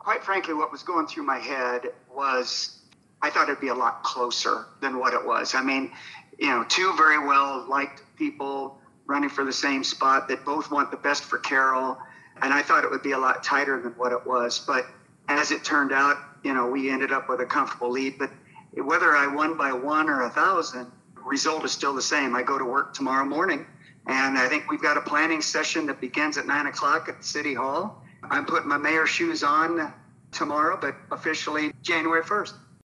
quite frankly, what was going through my head was I thought it'd be a lot closer than what it was. I mean, two very well liked people running for the same spot that both want the best for Carroll. And I thought it would be a lot tighter than what it was. But as it turned out, we ended up with a comfortable lead. But whether I won by 1 or 1,000, the result is still the same. I go to work tomorrow morning, and I think we've got a planning session that begins at 9 o'clock at City Hall. I'm putting my mayor's shoes on tomorrow, but officially January 1st.